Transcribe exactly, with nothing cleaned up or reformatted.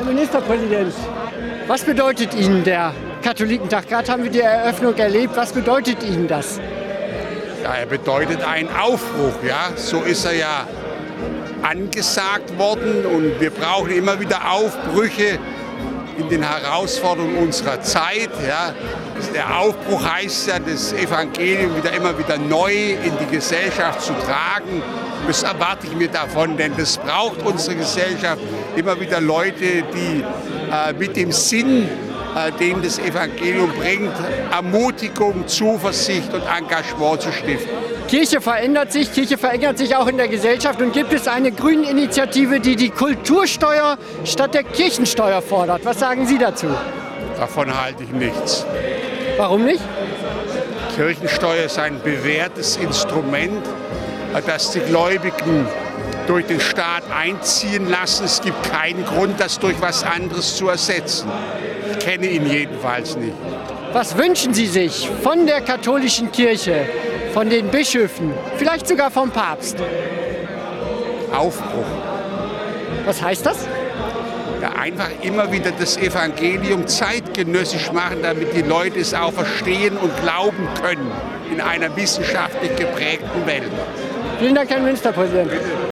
Ministerpräsident, was bedeutet Ihnen der Katholikentag? Gerade haben wir die Eröffnung erlebt. Was bedeutet Ihnen das? Ja, er bedeutet einen Aufbruch. Ja? So ist er ja angesagt worden. Und wir brauchen immer wieder Aufbrüche in den Herausforderungen unserer Zeit. Ja? Der Aufbruch heißt ja, das Evangelium wieder immer wieder neu in die Gesellschaft zu tragen. Das erwarte ich mir davon, denn das braucht unsere Gesellschaft. Immer wieder Leute, die äh, mit dem Sinn, äh, den das Evangelium bringt, Ermutigung, Zuversicht und Engagement zu stiften. Kirche verändert sich, Kirche verändert sich auch in der Gesellschaft. Und gibt es eine Grünen-Initiative, die die Kultursteuer statt der Kirchensteuer fordert? Was sagen Sie dazu? Davon halte ich nichts. Warum nicht? Kirchensteuer ist ein bewährtes Instrument, das die Gläubigen durch den Staat einziehen lassen. Es gibt keinen Grund, das durch was anderes zu ersetzen. Ich kenne ihn jedenfalls nicht. Was wünschen Sie sich von der katholischen Kirche, von den Bischöfen, vielleicht sogar vom Papst? Aufbruch. Was heißt das? Ja, einfach immer wieder das Evangelium zeitgenössisch machen, damit die Leute es auch verstehen und glauben können in einer wissenschaftlich geprägten Welt. Vielen Dank, Herr Ministerpräsident.